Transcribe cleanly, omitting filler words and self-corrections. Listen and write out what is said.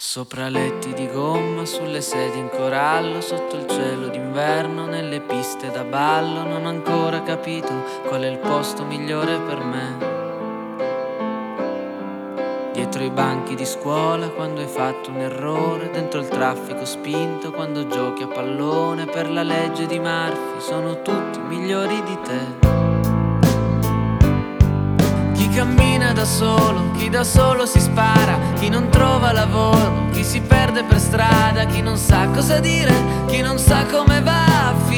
Sopra letti di gomma, sulle sedie in corallo, sotto il cielo d'inverno, nelle piste da ballo. Non ho ancora capito qual è il posto migliore per me. Dietro i banchi di scuola, quando hai fatto un errore, dentro il traffico spinto, quando giochi a pallone. Per la legge di Murphy sono tutti migliori di te. Chi cammina da solo, chi da solo si spara, chi non trova lavoro, chi si perde per strada, chi non sa cosa dire, chi non sa come va a finire.